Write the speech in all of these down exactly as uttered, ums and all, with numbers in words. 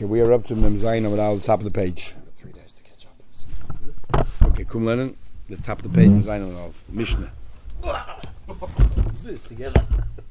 Okay, we are up to Mem Zayin on the top of the page. Three days to catch up. Okay, Kum Lenin, the top of the page, Mem Zayin on the Mishnah. This together.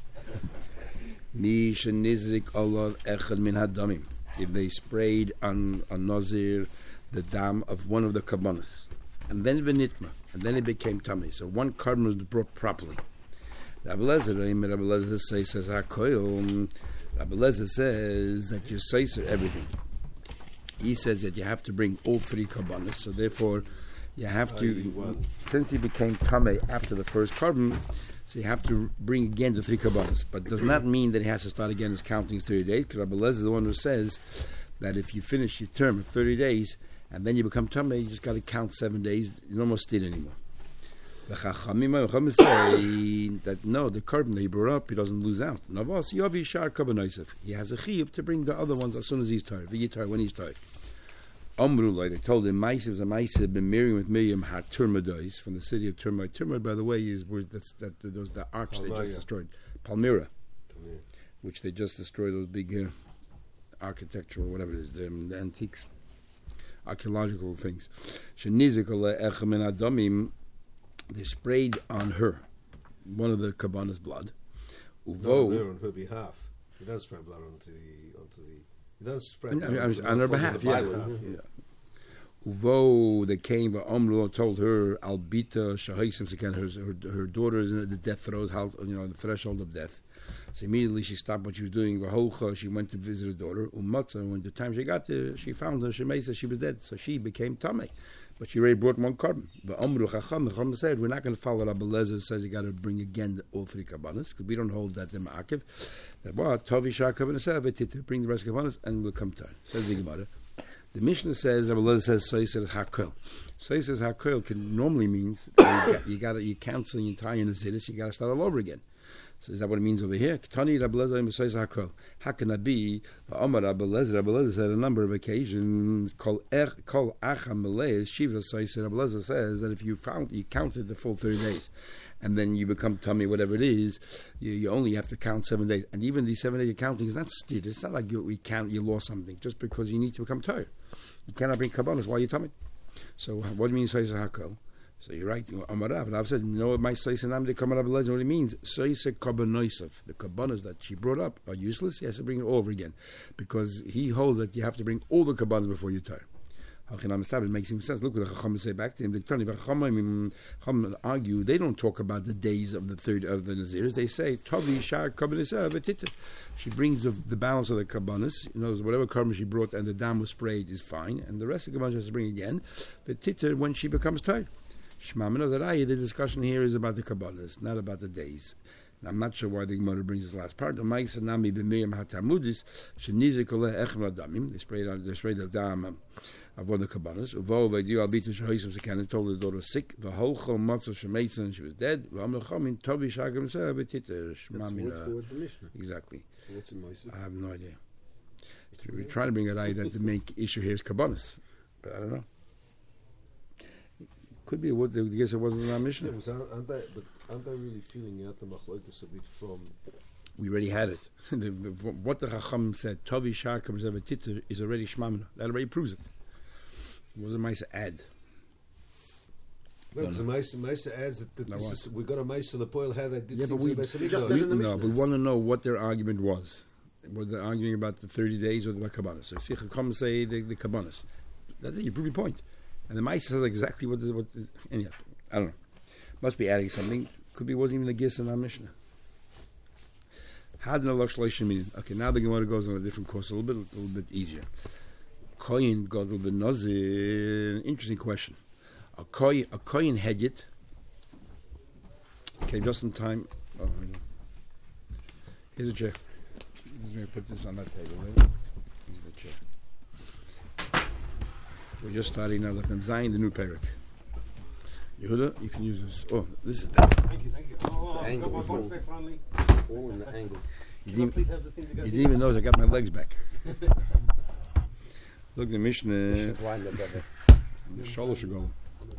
Mi shenizrik olor echad min hadamim. If they sprayed on a nazir the dam of one of the kabbanas, and then v'nitma, and then it became tummy. So one carbon was brought properly. Rabbi Lezer, Rabbi Lezer says, says hakoil. Rabbi Lezer says that you say everything. He says that you have to bring all three kabbanas. So therefore, you have to, since he became tummy after the first carbon, so you have to bring again the three kabbanas. But does not mean that he has to start again his counting thirty days. Because Rabbi Lezer is the one who says that if you finish your term of thirty days and then you become tummy, you just got to count seven days. You don't almost steal anymore. The Chachamim say that no, the carbon that he brought up, he doesn't lose out. He has a chiyuv to bring the other ones as soon as he's tired. V'yitar when he's tired. Amru, like they told him, Maisa was a Maisa been marrying with Miriam had Turmadois from the city of Turmad. Turmad, by the way, is where that's that those the arch Palmyra. They just destroyed, Palmyra, Palmyra, which they just destroyed. Those big uh, architectural, whatever it is, the, the antiques, archaeological things. They sprayed on her one of the kabbanas blood. Uvo, no, on her behalf. He doesn't spray blood onto the onto the. He doesn't spray blood on, on her behalf. Yeah. yeah. Uvo, they came. Omru told her, "Albita shahaysim again." Her, her her daughter is in the death throes, you know, the threshold of death. So immediately she stopped what she was doing. V'holcha, she went to visit her daughter. Umatza, when the time she got there, she found her. She made she was dead, so she became tamei. But she already brought one carbon. The Omru Chacham, the Chacham said, we're not going to follow Rabbi Lezer says you got to bring again the, all three kabbanas because we don't hold that in Ma'akiv. That what Tavi Shar kabbanas bring the rest of kabbanas and we'll come to it. Says the Gemara. The Mishnah says Rabbi Lezer says so he says hakel. So he says hakel can normally means that you got you cancel the entire Nazirus, you got to start all over again. So is that what it means over here? Tani Rabbi Lezer says hakel. How can that be? Omar Rabbi Lezer, Rabbi Lezer said a number of occasions. Kol ech kol acham malay shiva. So he said Rabbi Lezer says that if you found you counted the full thirty days, and then you become tummy, whatever it is, you, you only have to count seven days. And even these seven days counting is not stid. It's not like you we count you lost something just because you need to become tired. You cannot bring kabbanas while you're tummy. So what do you mean say hakel? So you're right. Amarav. I've said, you know what my sois and amde kamarab lezen what it means. Sois kabbanoisav. The kabbanas that she brought up are useless. He has to bring it all over again, because he holds that you have to bring all the kabbanas before you tire. It makes him sense. Look what the Chacham say back to him. The Chacham argue they don't talk about the days of the third of the Nazirs. They say Tavi Shar Kabbanis. She brings the, the balance of the kabbanis. You know, whatever carbon she brought and the dam was sprayed is fine, and the rest of the kabbanis she has to bring again. But titter when she becomes tired. Shmamino Zarai, the discussion here is about the kabbalas, not about the days. And I'm not sure why the Gemara brings this last part. They sprayed on they sprayed the dam of one of the kabbanas. Uvo v'diu albita shahisim sekan told the daughter sick. The whole chol matzah shemeitza and she was dead. V'amlechamin tovi shagam seh v'titer shmamina. Exactly. So what's in Moshe? I have no idea. So we're trying to bring it out that the main issue here is kabbanas, but I don't know. Could be what I guess it wasn't in our mission. Yeah, was, aren't they, but aren't they really feeling out the machlokas a bit from? We already had it. the, the, what the Chacham said, Tavi Shar Kabbanas Titter, is already Shmamina. That already proves it. It wasn't Maisa ad. No, because the Maisa, Maisa adds that, that no, this is, we got a Maisa Lepoil how they did yeah, things but we, in the we just said in the No, we want to know what their argument was. Was they arguing about the thirty days or the Kabbanas? So see, Chacham say the, the Kabbanas. That's it, you prove your point. And the Maisa says exactly what the, what the, anyhow, I don't know. Must be adding something. Could be wasn't even the Gis in our Mishnah. Had no Shloshim meaning. Okay, now the Gemara goes on a different course, a little bit, a little bit easier. Koyin got a little bit nazir. Interesting question. A koyin, a koyin hedget. Okay, just in time. Oh, here's a chair. Let me put this on that table. Right? Here's the chair. We're just starting now. I'm Zayin the new parak. Yehuda, you can use this. Oh, this is. Thank you, thank you. Oh, the angle. One one step finally. All in the angle. You didn't, please have this thing to go you didn't even notice I got my legs back. Look, the Mishnah. The shoulder should go.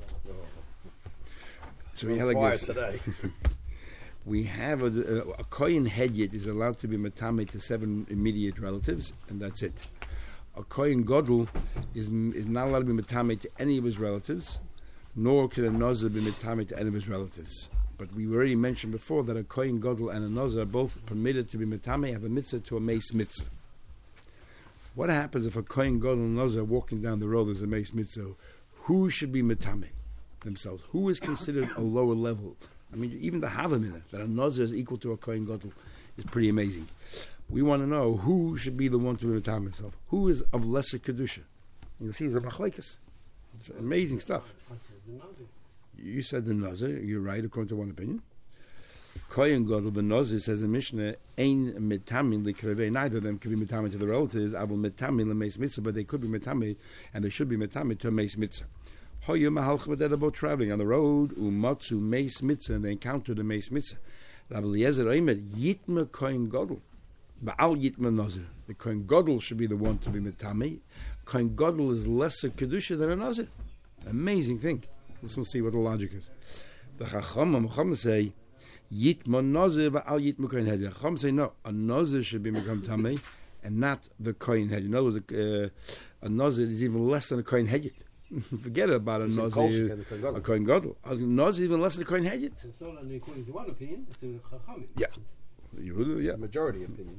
So we have like this. Today. We have a, a, a kohen hedyet is allowed to be matame to seven immediate relatives, and that's it. a Kohen Gadol is is not allowed to be metame to any of his relatives, nor can a Nazir be metame to any of his relatives. But we already mentioned before that a Kohen Gadol and a Nazir are both permitted to be metame, have a mitzvah to a mace mitzvah. What happens if a Kohen Gadol and a Nazir are walking down the road as a mace mitzvah? Who should be metame themselves? Who is considered a lower level? I mean, even the Havamina, that a Nazir is equal to a Kohen Gadol, is pretty amazing. We want to know who should be the one to be metame himself. Who is of lesser kedusha? You see, he's a machlekes. It's amazing stuff. You said the Nazir. You're right, according to one opinion. Kohen Gadol the Nazir says in Mishnah, "Ein metamin likrevei." Neither of them can be metame to the relatives. Avol metamin lemeis mitzvah, but they could be metame, and they should be metame to a meis mitzvah. Hoyu mahalchim, they're both traveling on the road. Umatzu meis mitzvah, and they encounter the meis mitzvah. Rabbi Eliezer Omer yitma Kohen Gadol, ba'al yitma Nazir. The Kohen Gadol should be the one to be metame. Kohen Gadol is lesser kedusha than a Nazir. Amazing thing. Let's see what the logic is. The Chacham Chacham say yitma Nazir ba'al yitma Kohen Hedya. Chacham say no, a Nazir should be become tamei and not the Kohen Hedya. In other words, a, uh, a Nazir is even less than a Kohen Hedya. Forget about a Nazir, a Kohen Gadol. A Nazir is even less than a Kohen Hedya. It's not only according to one opinion, it's the Chachamim. Yeah, It's yeah. the majority opinion.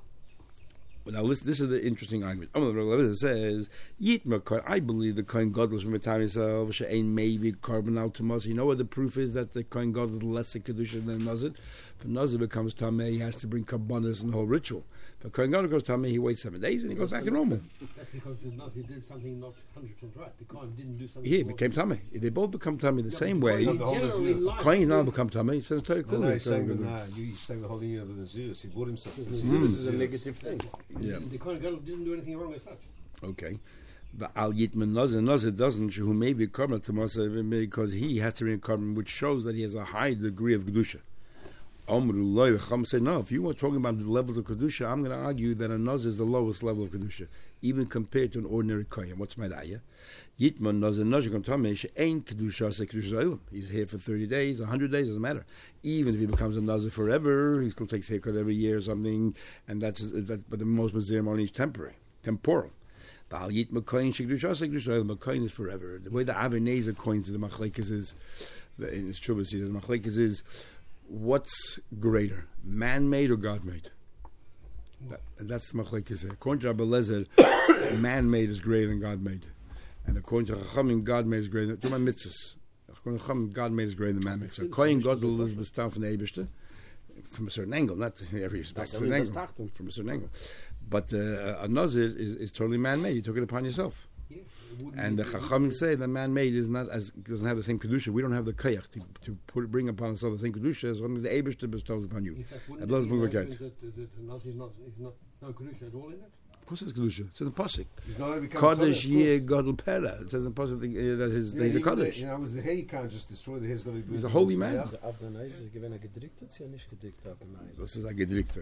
Well, now listen, this is the interesting argument. Amar says, Yitma Kohen, I believe the Kohen Gadol should be metame himself, she'ein maybe carbon out to Nazir. You know what the proof is that the Kohen Gadol is less a kedusha than Nazir? If a Nazir becomes tamei, he has to bring karbanos and the whole ritual. If a Kohen Gadol goes tamei, he waits seven days and he goes back to normal. That's because the Nazi did something not one hundred percent right. The Kohen didn't do something. He more- became tamei. They both become tamei the Yeah, same but way. Kohen The whole generally Nazir. like Kohen now to- become tamei. It says very No, clearly. no, he's saying So- that nah, you- he's saying the whole union of the Naziris. He bought himself. This This is, is this is a Naziris. negative thing. Yeah. The Kohen Gadol didn't do anything wrong as such. Okay. But Al Yitman Nazir, Nazir doesn't, who may be a carbon to Nazir because he has to be a carbon, which shows that he has a high degree of Kedusha. Amru Loi, the Chacham say, no, if you were talking about the levels of Kedusha, I'm going to argue that a Nazir is the lowest level of Kedusha, even compared to an ordinary Kohen. What's my idea? Yitman Nazir, Nazir can tell me, she ain't Kedusha, say Kedusha Olam. He's here for thirty days, one hundred days, doesn't matter. Even if he becomes a Nazir forever, he still takes haircut every year or something, and that's, that, but the most Mazir only is temporary, temporal. Ba'al Yitma Kohen, she Kedusha, say Kedusha Olam, Kohen is forever. The way the Avineza coins the Machlekes is, in his Chubas, the Machlekes is, what's greater, man-made or God-made? That, that's the machlekes. According to Rabbi Lezer, man-made is greater than God-made, and according to Chachamim, God-made is greater. To my mitzvahs, according to Chachamim, God-made is greater than man-made. So Kohen Gadol is bestowed from the Eibishter, from a certain angle, not every That's from an only angle, bestachton. from a certain angle. But uh, a nazir is, is totally man-made. You took it upon yourself. Yeah, it wouldn't And the be- Chachamim say that man-made is not as doesn't have the same kedusha. We don't have the kayach to, to put, bring upon ourselves the same kedusha as only the Eibishter bestows upon you. In fact, That wouldn't blows it me be like argument that. that, that the Nazi is not, is not no Kedusha at all in it? Of course, it's kedusha. It's in the pasuk. He's not become Kodesh Torah, Yeh Gadol Pera. It says in the pasuk uh, that his, Yeah, he's a even the- kodesh. You know, with the hair, you can't just destroy the hair. It's got to be. He's a holy man. De Abdanais is given a gedrickt, it's ja nicht gedrickt Abdanais. This is a gedrikte.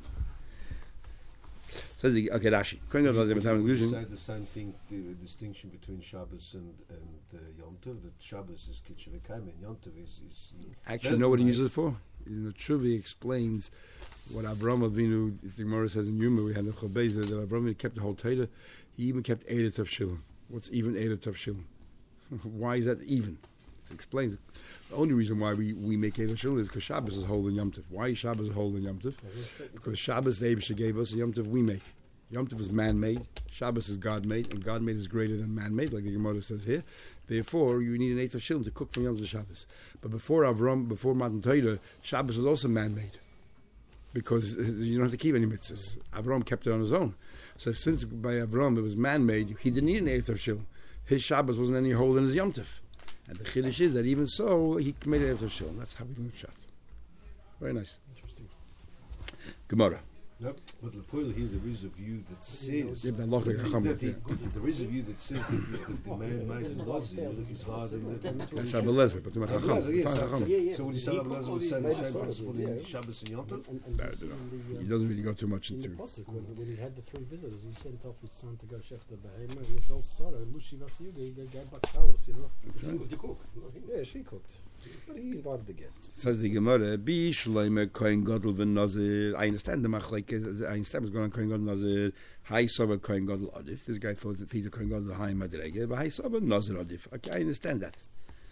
Says the okay, Rashi. Kohen Gadol has a time We kedusha. said the same thing, the distinction between Shabbos and, and uh, Yom Tov, that Shabbos is Kitchev Kaim and Yom Tov is... is Actually, that's you know what he the uses it for? In the Truvi explains what Avraham Avinu, the Gemara says in Yuma, we had the Chobez, that Avraham Avinu kept the whole Torah. He even kept Eidah Tav Shilum. What's even Eidah Tav Shilum? Why is that even? It explains it. The only reason why we, we make Eidah Shilum is because Shabbos is whole in Yom Tov. Why is Shabbos whole in Yom Tov? Because Shabbos the Eibusha gave us, Yom Tov we make. Yom Tov is man-made, Shabbos is God-made, and God-made is greater than man-made, like the Gemara says here. Therefore, you need an eighth of Shilum to cook from Yom Tov to Shabbos. But before Avram, before Matan Torah, Shabbos was also man-made, because you don't have to keep any mitzvahs. Avram kept it on his own. So since by Avram it was man-made, he didn't need an eighth of Shilum. His Shabbos wasn't any whole than his Yom Tov. And the Chiddush is that even so, he made an eighth of Shilum. That's how we learn Shat. Very nice. Interesting. Gemara. No, but Lepoil here, there is a view that says... Yeah, but Allah, the Chacham, that the, yeah. there is a view that says that the, that the man-made Nazir is harder than the... That's Rabbi Lezer, but the Rabbi Chacham. Lezer, yes, Fine, so- Chacham. Yeah, yeah. So would you say He Rabbi Lezer would say the Maybe same so, principle yeah. in Shabbos and Yom Tov? And, and No, you see no. in the, He uh, doesn't really go too much in the into it. Pasuk, when, when he had the three visitors, he sent off his son to go shechter behemoth, and he felt sorry, Lushi Vasiyuga, he gave back Talos, you know? He was the cook, not him. Yeah, she cooked. But he invited the guests. Says the Gemara, Bi Shloime Kohen Gadol v'Nazir. I understand the machlek. I understand what's going on. Kohen Gadol Nazir. High Sover Kohen Gadol Adif. This guy thought that he's a Kohen Gadol high Madrege, but High Sover Nazir Adif. Okay, I understand that.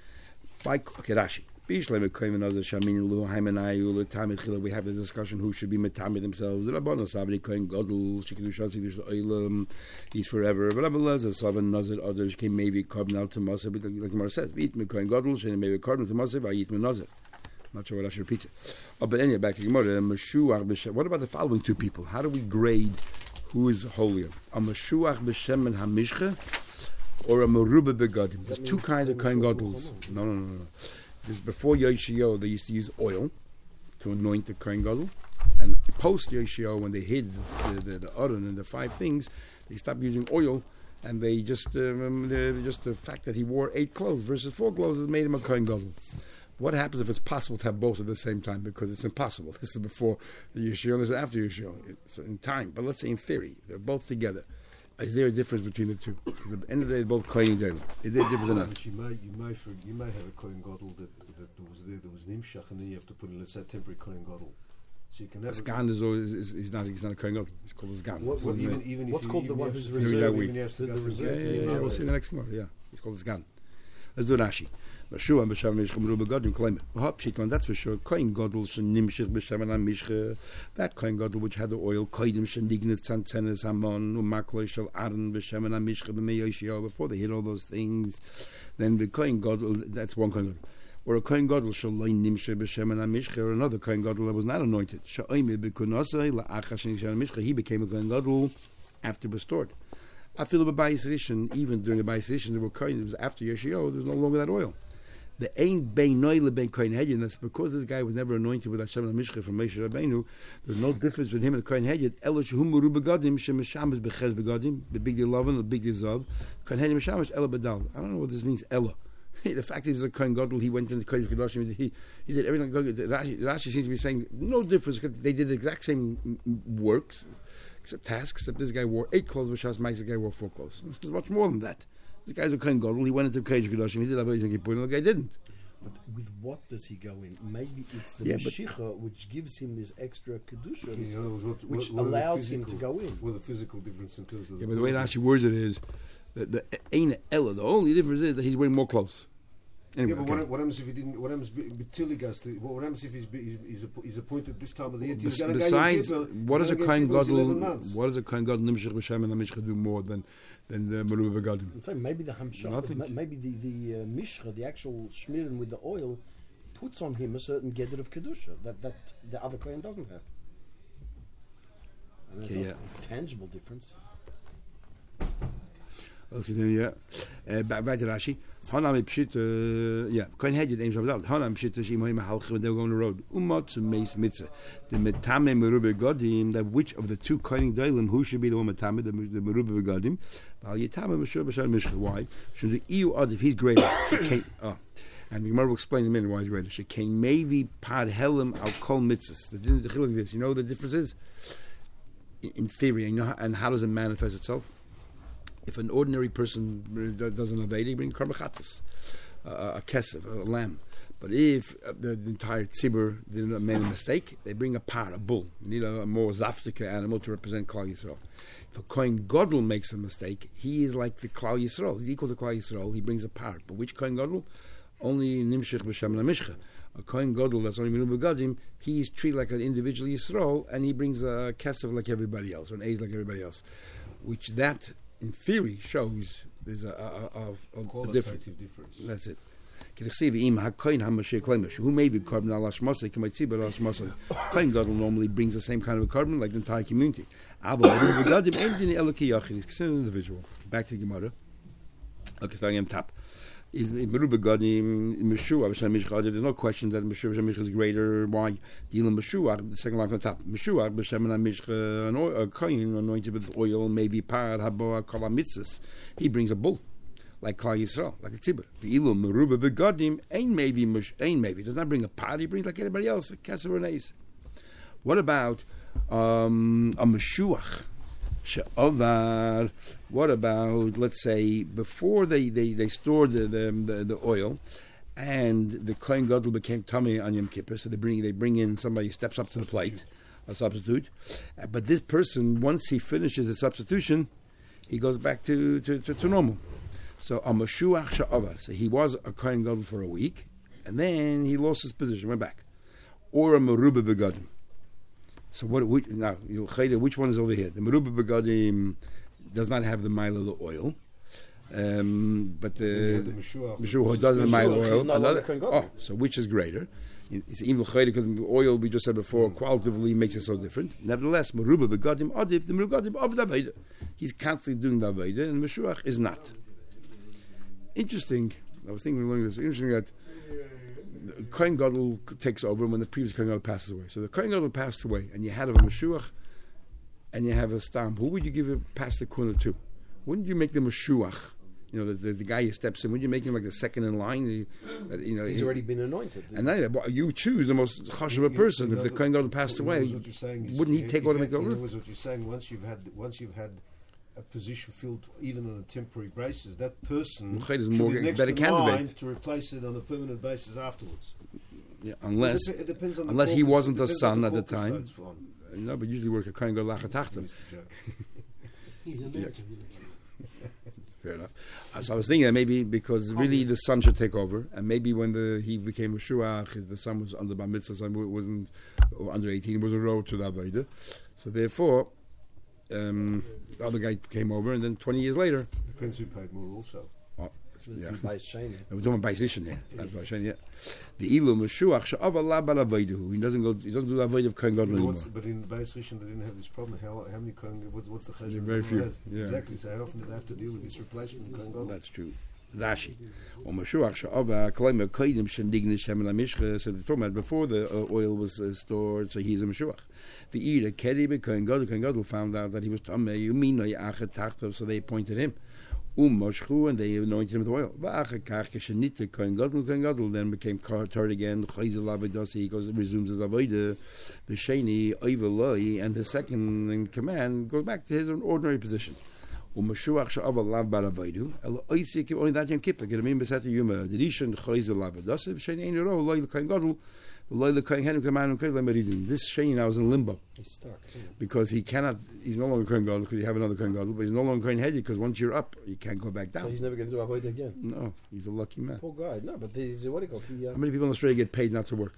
By okay, Rashi. Bi Shloime Kohen Nazir Shamin Lu Haimanayu Lu Tamid Chila. We have the discussion who should be metamid themselves. The Rabbanon Sabri Kohen Gadol Shikinu Shasi Vish Oilam. He's forever. But Rabbi Lezer Sover Nazir Adif came maybe carbon out to Masav. Like the Gemara says, Eat me Kohen Gadol. Shane maybe carbon to Masav. I eat me Nazir. Not sure what I should repeat it. Oh, but anyway, back to Gemara. What about the following two people? How do we grade who is holier? A Meshuach b'shem and Hamishcha, or a Meruba begadim? There's two kinds of Kohen Gadol's. No, no, no, no. There's before Yoshio, they used to use oil to anoint the Kohen Gadol, and post Yoshio, when they hid the the, the Aron and the five things, they stopped using oil, and they just um, just the fact that he wore eight clothes versus four clothes has made him a Kohen Gadol. What happens if it's possible to have both at the same time? Because it's impossible. This is before the Yeshua, this is after Yeshua. It's in time. But let's say in theory, they're both together. Is there a difference between the two? At the end of the day, they're both Kohen Gadol. Is there a difference or not? You might, you might, for, you might have a Kohen Gadol that, that was there, that was Nimshach, and then you have to put in, let's say, temporary Kohen Gadol. So you can have a Sgan is, always, is, is not he's not a Kohen Gadol. He's called a Sgan. What, what, even, even What's if called you, the one who's reserved? Even the, the reserve. Yeah, yeah, yeah. We'll see the next Gemara. Yeah, he's called a Sgan. Let's do Rashi. Meshua and B'Shem Mishcha Meruba Gadim claim it. That's for sure. Kohen Gadol shenimshich B'Shem and Mishcha. That Kohen Gadol which had the oil. Koidim shenignet tzantzenes hamon u'makloi shel Aaron B'Shem and Mishcha b'mei Yoshio. Before they hit all those things, then the Kohen Gadol. That's one Kohen Gadol. Or a Kohen Gadol shel loy nimshech B'Shem and Mishcha. Or another Kohen Gadol that was not anointed. Sha'oimid b'kunasei la'achas shenignet Mishcha. He became a Kohen Gadol after restored. I feel about Bayis even during the Bayis there were Kohen. It was after Yoshio. There was no longer that oil. The Ein Bein Noile Bein Kohen Hedyon. That's because this guy was never anointed with Hashem and Mishcha from Moshe Rabbeinu. There's no difference between him and the Kohen Hedyon. Elo Shehum Meru Begadim Shemeshamas Bechez Begadim. The big deal Lovin, the big deal Zav. Kohen Hedyon Meshamas Elo Bedal. I don't know what this means. Elo. The fact that he was a Kohen Gadol, he went into the Kohen Kedoshim. He he did everything. Rashi, Rashi seems to be saying no difference. They did the exact same works, except tasks. Except this guy wore eight clothes, which has Ma'aseh guy wore four clothes. There's much more than that. This guy's a Kohen Gadol. He went into the Kohen Kedoshim. He did everything he put in. The guy didn't. But with what does he go in? Maybe it's the Yeah, Mashiach which gives him this extra kedusha, this- In other words, what, which what, what allows the him to physical- go in. What the physical difference in terms of Yeah, but the way Rashi words it is that the Ein Ella. The only difference is that he's wearing more clothes. Anyway, yeah, but okay. what, what happens if he didn't? What happens until he gets? To, what happens if he's he's, he's, app- he's appointed this time of the year? Bes- He's gonna go besides, and give a- what he's does a gonna Kohen give us Gadol? eleven months. What does a Kohen Gadol Nimshech B'Shem and Mishcha do more than than the Meruba Begadim? And so maybe the hamshach, Nothing. ma- maybe the the uh, mishcha, the actual shmirin with the oil, puts on him a certain gather of kedusha that that the other kohen doesn't have. And Okay, it's yeah. not a tangible difference. Okay, then, yeah. Uh, back, back to Rashi. Hanam Pshit, uh, yeah. Kohen Hedyon aims Shabbat. Hanam Pshit Shimoim Halch when they were going on the road. Umat to Meis Mitzvah. The Metame Meruba Gadim. That which of the two Kohen Dalim who should be the one Metame the the Meruba Gadim? Al Yitame Meshur B'Shar Mishcha. Why? Should the E U Ad if he's greater? Oh. And the Gemara will explain in a minute why he's greater. Shekain maybe Pad Helim Al Kol Mitzvahs. The the chiluk this. You know what the difference is? In, in theory, and you know how, and how does it manifest itself? If an ordinary person doesn't obey, they bring karbachatas, uh, a kesef, a lamb. But if uh, the, the entire tzibur made a mistake, they bring a par, a bull. You need a, a more zaftika animal to represent Klal Yisrael. If a Kohen Gadol makes a mistake, he is like the Klal Yisrael. He's equal to Klal Yisrael. He brings a par. But which Kohen Gadol? Only Nimshech B'Shem Mishcha. A Kohen Gadol that's only Meruba Gadim, he is treated like an individual Yisrael, and he brings a kesef like everybody else, or an aiz like everybody else. Which that, in theory, shows there's a, a, a, a, a difference. difference. That's it. Who may be carbon al hashmasa? Kohen Gadol normally brings the same kind of a carbon like the entire community. He's considered an individual. Back to the Gemara. Okay, starting on top. Is Meruba Gadim Meshua B'Shem Mishcha? There's no question that Meshua B'Shem Mishcha is greater. Why? Dealing Meshua, the second line from the top. Meshua B'Shem Mishcha, a Kohen anointed with oil, maybe par haboa kol mitzvahs. He brings a bull, like Klal Yisrael, like a tzibur. The ilu Meruba Begadim ain't maybe ain't maybe does not bring a par. He brings like anybody else, a kesef or an ace. What about um, a Meshuach? She'ovar. What about, let's say, before they, they, they store the, the, the, the oil, and the Kohen Gadol became Tamei on Yom Kippur, so they bring they bring in somebody who steps up to the plate, a substitute. Uh, but this person, once he finishes the substitution, he goes back to, to, to, to normal. So a Mashuach Sha'avar. So he was a Kohen Gadol for a week, and then he lost his position, went back. Or a Meruba Begadim. So what? Which, now, which one is over here? The Meruba Begadim does not have the mile of the oil. Um, but the, the Meshuach, Meshuach doesn't have mile of oil. no Another- Kohen Gadol. oh, so which is greater? It's even because the oil we just said before qualitatively makes it so different. Nevertheless, Meruba Begadim Adif, the Merugadim of the Aveda. He's constantly doing the Aveda, and Meshuach is not. Interesting. I was thinking, learning this. Interesting that Kohen Gadol takes over when the previous Kohen Gadol passes away. So the Kohen Gadol passed away, and you had a Meshuach, and you have a Stam. Who would you give a pass the Kuna to? Wouldn't you make the Meshuach? You know, the, the, the guy who steps in. Wouldn't you make him like the second in line? You, uh, you know, He's he- already been anointed. And now well, you choose the most chashuva person. If the Kohen Gadol passed In other away, words, what you're saying is wouldn't he if- take if over you and had- make In over? other words, what you're saying, once you've had once you've had a position filled even on a temporary basis, that person Mechayr is should more be next better in candidate. line to replace it on a permanent basis afterwards. Yeah, unless it, dep- it depends on the unless he caucus- wasn't it a depends son on at the caucus time. votes for him. no, but usually work a Kohen Gadol lachatachta. Mister Joke. He's a mentor. Fair enough. Uh, so I was thinking that maybe because really the son should take over, and maybe when the he became a shuach, the son was under bar mitzvah, son wa- wasn't or under eighteen, was a road to the avodah. So therefore, um, the other guy came over, and then twenty years later, Depends who paid more also. oh, yeah. By Shani. We're talking about position there. That's what I'm saying. Yeah, the ilu meshuach she'av Allah bar avodah. He doesn't go. He doesn't do the avodah of Kohen Gadol But, anymore. what's, but in Beis Rishon they didn't have this problem. How, how many Kohen? What's, what's the cheshbon? Very few, Has? yeah. Exactly. So how often did they have to deal with this replacement Kohen Gadol? That's true. Rashi. Or Mashuach she'ava klaim koidim shendignish hem la mishcha. So we're talking about before the uh, oil was uh, stored, so he's a Mashuach. The Ira Kedi Kohen Gadol. Kohen Gadol found out that he was Tamei. Umino Yachet Tachtav, so they appointed him. Um Moshchu, and they anointed him with oil. Va'achar kach keshenite Kohen Gadol. Kohen Gadol then became third again. Chayzel Avodah. He goes resumes his avodah. The Sheni Oiveloi, and the second in command goes back to his ordinary position. Umashuach she'av alav bar avodu. Elo oisik only that Yom Kippur. Get a min besat yuma. The rishon chayzel avodah. Sheni ein ro loy the Kohen Gadol. Loy the Kohen Gadol command and Kohen Meridim. This Sheni now is in limbo He's stuck. because he cannot. He's no longer Kohen Gadol because you have another Kohen Gadol, but he's no longer Kohen Hedi because once you're up, you can't go back So down. he's never going to do Avodah again. No, he's a lucky man. Poor guy. No, but he's, what do you call it? He, uh, How many people in Australia get paid not to work?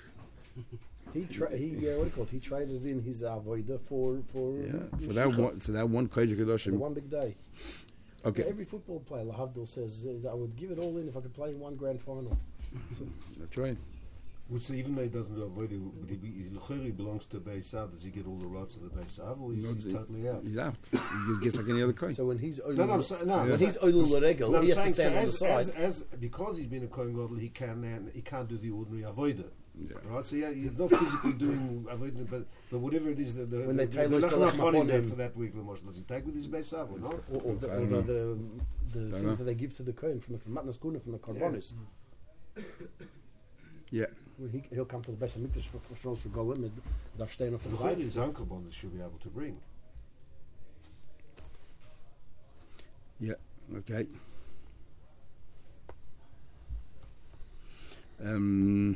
he, tra- he uh, what do you call it? He traded in his Avodah for, for, Yeah, for that one, for that one Kodesh for the Kedoshim. one big day. Okay, Every football player, Lahavdil says, uh, I would give it all in if I could play in one grand final. that's right. Well, so even though he doesn't do avodah, but he, be- he, L'cheri belongs to Beis Av. Does he get all the rights of the Beis Av, or he's, No, he's the- totally out? He's out. He just gets like any other Kohen. So when he's No, no, I'm saying no. when I'm he's saying- Oilul Regel, No, I'm he has to saying stand so on the as, side. as, as because he's been a Kohen Gadol, he can now, he can't do the ordinary avodah. Yeah. Right, so yeah, you're not physically doing avodah, but but whatever it is that the When they the, tailor the, still the have Lachmanim upon there him. for that week, Lamosh, does he take with his Beis Av or not? Or, or the, I or don't the, know. the, the Don't things know. that they give to the Kohen from the Matnas Kuna from the Karbonis. Yeah. Well, he, he'll come to the base of Mikdash for for Shlosh Golim and darf stehen auf der L'cheri, Seite. his uncle bond should be able to bring. Yeah. Okay. Um.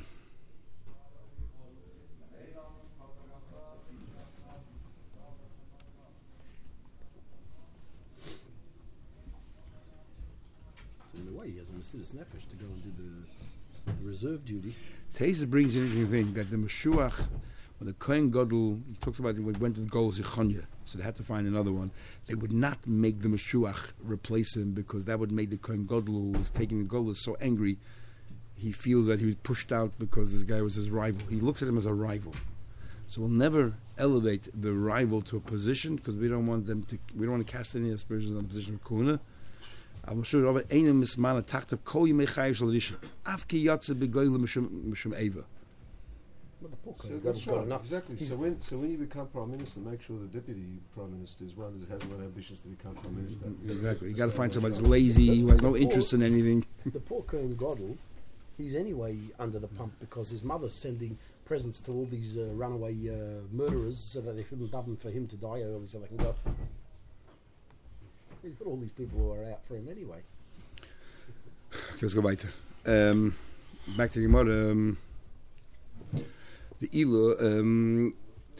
So in a way, he has a Mesilas Nefesh to go and do the, the reserve duty. Teza brings an interesting thing that the Meshuach, when the Kohen Gadol, he talks about it, went to the Gol Zichonya, so they had to find another one. They would not make the Meshuach replace him because that would make the Kohen Gadol who was taking the Gol so angry. He feels that he was pushed out because this guy was his rival. He looks at him as a rival. So we'll never elevate the rival to a position because we don't want them to. We don't want to cast any aspersions on the position of Kuna. I will show you over einem mismana tachtav kol yimei chayiv shel rishon. Af ki yatze begoyle mishum mishum eva. But the poor So Kohen that's Gadol's got right, enough. exactly. He's- So when so when you become prime minister, make sure the deputy prime minister is one that hasn't got ambitions to become prime minister. Exactly. You got to find somebody who's lazy, who has no interest in anything. The poor Kohen Gadol, he's anyway under the pump because his mother's sending presents to all these uh, runaway uh, murderers so that they shouldn't daven for him to die early so they can go. He's got all these people who are out for him anyway. Okay, let's go weiter. Um, back to the Gemara. Um, the Ilu um,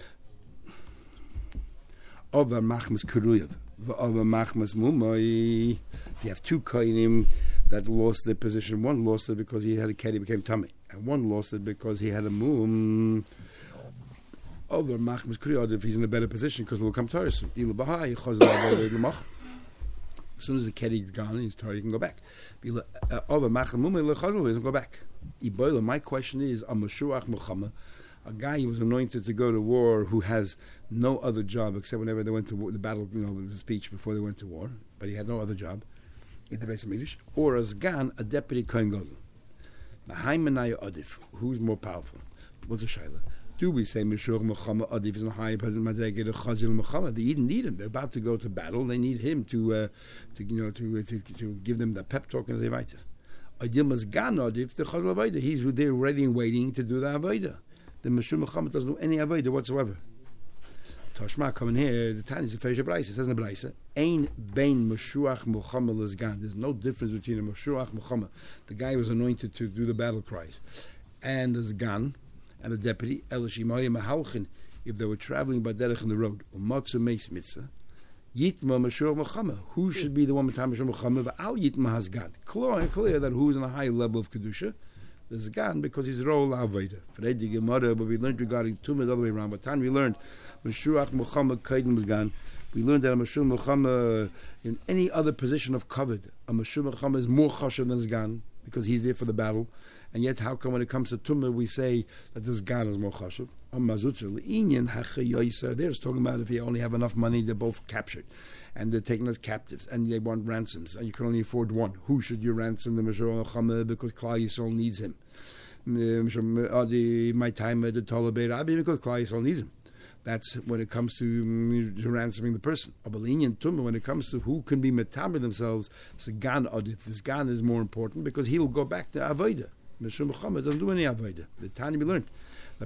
Ova Machmas Kuruyev, Ova Machmas Mumai. You have two kohenim that lost their position. One lost it because he had a keri, became tummy, and one lost it because he had a mum. Over Machmas Kuruyev, if he's in a better position, because it'll come Taurus. Ilu Bahai Chazal. As soon as the keri is gone and he's tired, he can go back. Over Machmas Mumai Chazal doesn't go back. My question is, a Mashuach Muhammad, a guy who was anointed to go to war, who has no other job except whenever they went to war, the battle, you know, the speech before they went to war, but he had no other job in the Beis Hamikdash, or as Gan, a deputy Kohen Gadol. Mahaimanaya Adif, who's more powerful? What's the shaila? Do we say Meshur Muhammad Adif is a high president Madrege the Chazil Muhammad? They didn't need him. They're about to go to battle. They need him to, uh, to you know, to, to to give them the pep talk and they write it. Adil mas Gan Adif the Chazil Avodah. He's there ready and waiting to do the Avodah. The Meshur Muhammad doesn't do any Avodah whatsoever. Tashma coming here, the Tanya is a Fesha Braisa. It says in the Braisa, Ein bein Meshuach Muhammad Lezgan. There's no difference between a Meshuach Muhammad, the guy who was anointed to do the battle cries, and the Zgan, and the deputy, Elishimoy Mahalchin, if they were traveling by Derech in the road, Umatsu Meis Mitzvah, Yitma Meshuach Muhammad. Who should be the one with Meshuach Muhammad? But Al Yitma has God. Clear and clear that who's on a high level of Kedusha, the Zgan, because he's Rol Aveda. For the Gemara, but we learned regarding Tumah the other way around. By the time we learned Meshuach Muhammad Kaidim Zgan, we learned that a Meshuach Muhammad in any other position of covered, a Meshuach Muhammad is more chashav than Zgan because he's there for the battle. And yet, how come when it comes to Tumah we say that the Zgan is more chashav? On Mazutra, Inyan Hachayoisa, they're talking about if you only have enough money, they're both captured, and they're taken as captives, and they want ransoms, and you can only afford one. Who should you ransom? The Meshuach Muhammad, because Klal Yisrael needs him. My time the Tolabei Rabbi, because Klal Yisrael needs him. That's when it comes to, to ransoming the person. Abalinian Tumah, when it comes to who can be metamid themselves, it's a Gan Adif. This Gan is more important because he'll go back to Avodah. Meshuach Muhammad doesn't do any Avodah. The Tanya we learned. Why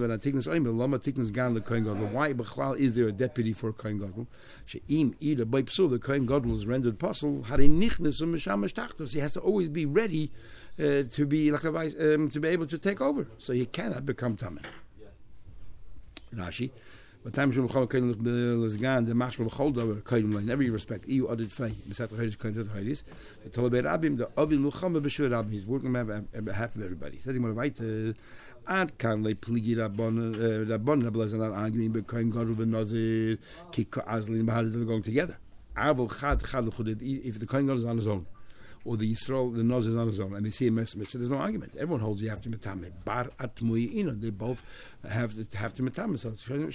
B'chlal is there a deputy for a Kohen Gadol? She'im ida by psul, the Kohen Gadol is rendered apostle. Hari nichnas u'mishamash tachtos. He has to always be ready uh, to be like a vice, um, to be able to take over. So he cannot become tameh. Rashi. But time Shul Chol Kohen Lezgan the Mashmal Cholda Kohen in every respect. E U Adit Fei Misat Chaydish Kohen Chaydish. The Tolabei Rabim the Avil Muhammad B'Shur Rabim. He's working on behalf of everybody. Says he want to write. Ad kan le pligi Rabban Rabban Rabban not arguing but Kohen Gadol ben Nazir Kiko Azlin Bahad they're going together. Avil Chad Chad Chudid if the Kohen Gadol is on his own, or the Yisrael the Nazir is on his own, and they see a mess, so there's no argument. Everyone holds you have to metame. Bar atmui ino. They both have to have to metame. So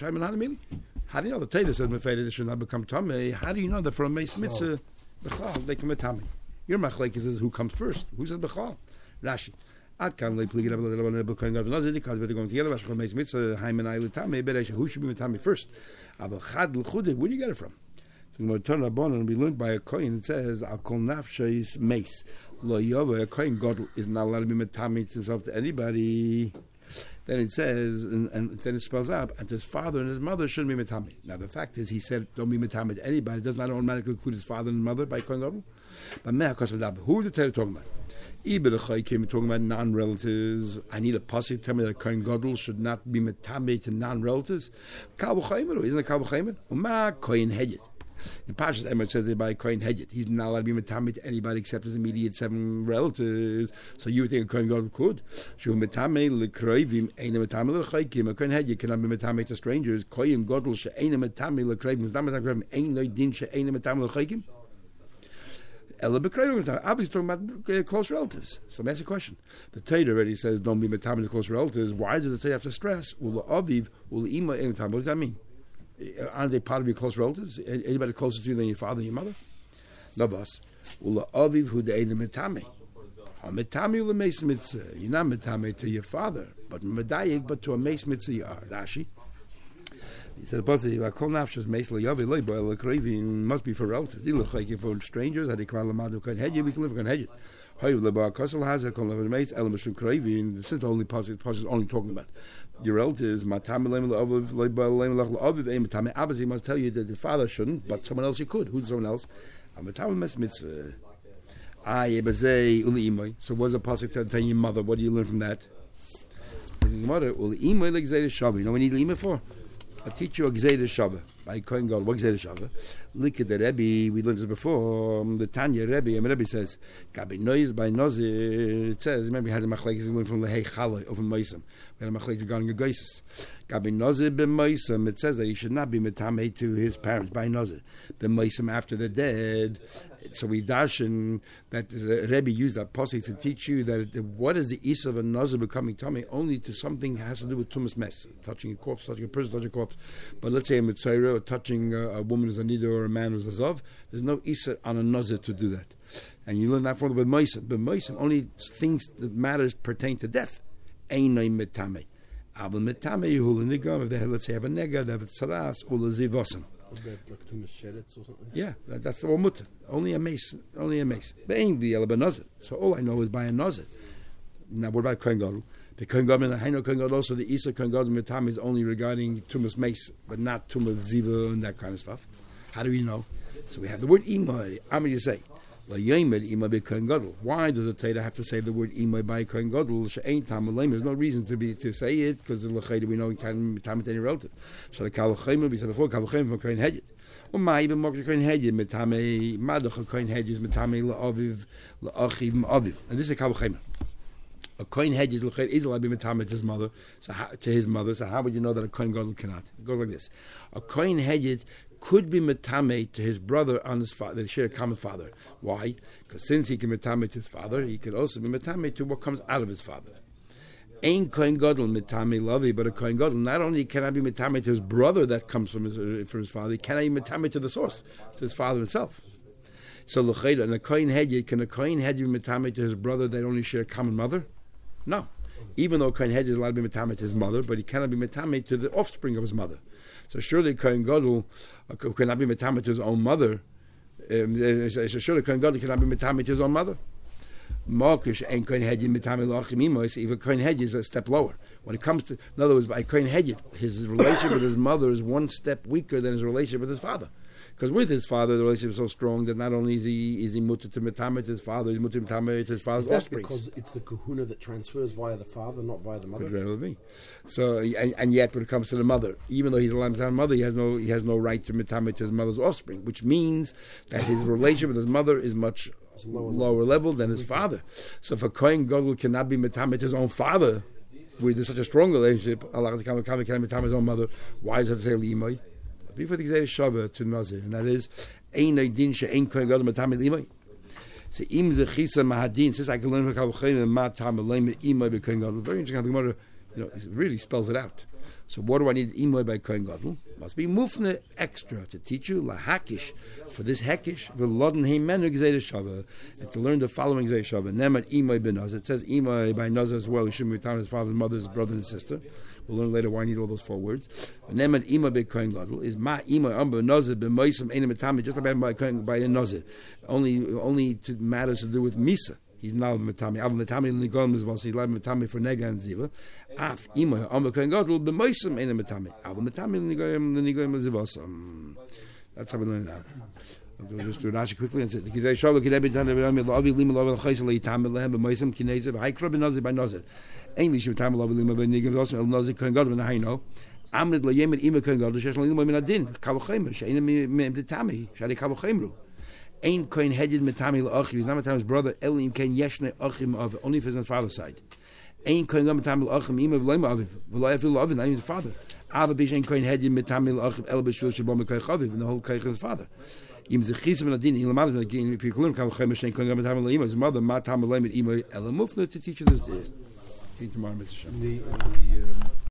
how do you know the Torah says mefeidah should not become tamei? How do you know that from a meis mitzvah b'chal they can metame? Your machlekes is who comes first. Who says b'chal? Rashi. At kan le pligi rabban Kohen Gadol Nazir because they're going together. Vashchol meis mitzvah haimenai letame. Bereisha who should be metame first? Avol chad l'chudei. Where do you get it from? So we're going to turn Rabban and be learned by a Kohen. It says, Al kol nafsheis meis. Lo yova, a Kohen Gadol is not allowed to be metamit himself to anybody. Then it says, and, and then it spells out, and his father and his mother shouldn't be metamit. Now the fact is, he said, don't be metamit to anybody. It does not automatically include his father and mother by Kohen Gadol. But who is the Torah talking about? Ibn came talking about non-relatives. I need a pasuk to tell me that a Kohen Gadol should not be metamit to non-relatives. Kal v'chaymer, isn't it Kal v'chaymer? Uma Kohen Hedyet. In Parshas Emor it says that by Kohen Hedyet, he's not allowed to be metamid to anybody except his immediate seven relatives. So you would think a Kohen Gadol could. Shu metamid lekroivim eina metamid lechaykim. A Kohen Hedyet cannot be metamid to strangers. Kohen Gadol she'eina metamid lekroivim. Is not metamid ein loy din she'eina metamid lechaykim. Ela bekroivim. Obviously talking about uh, close relatives. So let me ask a question. The Torah already says don't be metamid to close relatives. Why does the Torah have to stress ula aviv ula ima ein metamid? What does that mean? Aren't they part of your close relatives? Anybody closer to you than your father and your mother? Navas. Ula aviv hu de'eina metame. Ha metame ula meis mitzvah. You're not metame to your father, but medayik, but to a meis mitzvah you are. Rashi. He said, "Kol nafshas meis layavi loy boel lekreivin must be for relatives. They look like for strangers. Had they kval lamadu kan hedge, we can live kan hedge. Hayu leba kosel has a kol meis el mishum kreivin. This is the only passage. Passage is only talking about your relatives. Matam leim la'aviv loy boel leim la'aviv ein matame. Obviously, he must tell you that the father shouldn't, but someone else you could. Who's someone else? Matam mes mitzvah. Ah, yeah, but say uli imoy. So what's a pasuk tell- telling your mother? What do you learn from that? Mother uli imoy like gzeida shava. You know what you need imoy for? I teach you a gzeida shava. By Kohen Gadol, what gzeida shava? Look at the Rebbe. We learned this before. Um, the Tanya Rebbe. And Rebbe says, "Gabi noise by nozir." It says, remember, we had a machlekes learned from Lehei Chaloi over Moisam. We had a machlekes regarding a geisus. Gabi nozir b'Moisam. It says that he should not be metamei to his parents by nozir. B'Moisam after they're dead. So we darshan that the Rebbe used that posse to teach you that it, what is the isa of a nozir becoming tummy only to something that has to do with tumas mess, touching a corpse, touching a person, touching a corpse. But let's say a mitzayra or touching a, a woman who's a nidor or a man who's a zav, there's no isa on a nozir to do that. And you learn that from the b'moisem. B'moisem, only things that matters pertain to death. Einay mitame. Abel mitame yehul nigam. If they have, let's say, have a nega, they have a tzaras, ula zivosem. What about like tumas sheretz or something? Yeah, that, that's the all mutter. Only a mace. Only a mace. But ain't the yellow benozir. So all I know is by a nozir. Now what about Kohen Gadol? The Kohen Gadol and Haino Kohen Gadol, also the Isa Kohen Gadol mitam is only regarding tumas mace, but not tumas ziva and that kind of stuff. How do we know? So we have the word imay. I'm going to say, la yomed imay be Kohen Gadol. Why does the Torah have to say the word imay by Kohen Gadol? She'ain tam alayim. There's no reason to be to say it because the lechayda we know we can't tam it any relative. So the kalachayim we said before kalachayim from Kohen Hedjed. Or ma even more Kohen Hedjed mitame madach Kohen Hedjed is mitame la'aviv la'achiv ma'aviv. And this is a kalachayim. A Kohen Hedjed is allowed to be mitame to his mother, so how, to his mother. So how would you know that a Kohen Gadol cannot? It goes like this: a Kohen Hedjed could be metame to his brother on his father. They share a common father. Why? Because since he can metame to his father, he can also be metame to what comes out of his father. Ain't Kohen Gadol metame lovey, but a Kohen Gadol not only can I be metame to his brother that comes from his uh, from his father, he can I be metame to the source, to his father himself. So l'chayda, and a Kohen Hedjed, can a Kohen Hedjed be metame to his brother that only share a common mother? No. Even though Kohen Hedjed is allowed to be metame to his mother, but he cannot be metame to the offspring of his mother. So surely Kohen Gadol uh, cannot be metame to his own mother. Um, so surely Kohen Gadol cannot be metame to his own mother. Markish ain't Kohen Hedjed metame la'achim imois. Even Kohen Hedjed is a step lower. When it comes to, in other words, by Kohen Hedjed, his relationship with his mother is one step weaker than his relationship with his father. Because with his father, the relationship is so strong that not only is he is he mutter to metame to his father, he's mutter to metame to his father's offspring. Because it's the kahuna that transfers via the father, not via the mother. Could very well be. So, and, and yet, when it comes to the mother, even though he's allowed to metame mother, he has no he has no right to metame to his mother's offspring, which means that his relationship with his mother is much lower, lower level than his father. So, if a Kohen Gadol cannot be metame to his own father, where there's such a strong relationship, Allah cannot be metame to his own mother. Why does it say limay? Before the Gzeira Shava to Nazir, and that is Ein Aydin She'ein Kohen Gadol Matame L'imay. So Im Zechisa Mahadin says I can learn from Kalvachayim and Matame L'imay Imay by Kohen Gadol. Very interesting how the Gemara, you know, it really spells it out. So what do I need Imay by Kohen Gadol? Must be Mufne extra to teach you Lahakish for this Hekish V'Lodin Heimenu Gzeira Shava and to learn the following Gzeira Shava. Nemat Imay by Nazir. It says Imay by Nazir as well. He shouldn't be his father's mother's brother and sister. We'll learn later why I need all those four words. Neman ima be Kohen Gadol is ma ima amba nazir be moisem ena metame just like by Kohen by a nazir. Only only to matters to do with misa. He's not metame. Av metame nigam is was he's like metame for nega and ziva. Af ima amba Kohen Gadol be moisem ena metame. Av metame nigam the nigam is was. That's how we learn it out. We'll just do Rashi quickly and say the Gzeira Shava could be done. Avi lima lava chaysel yitam lehem be moisem kinezeh by hikra be nazir by nazir. English with time love lima ben nigam also el nazir Kohen Gadol and hayno amrid la yemed ima Kohen Gadol shesh lima min adin kavachayim sheina mi metami shari kavachayimru ain't Kohen Hedjed metami la achiv he's not metami's brother elim ken yeshne achim of only if it's on his father's side ain't Kohen Gadol metami la achim ima v'lema aviv v'lo efil la aviv not even his father ava bish ain't Kohen Hedjed metami la achiv el b'shvil shabom Kohen Chaviv and the whole Kohen his father. Im zechis ben adin in lamad ben if you learn kavachayim shein Kohen Gadol metami la ima his mother matam la ima ela mufna to teach you this day. Tomorrow, Mister Shem. The, the um,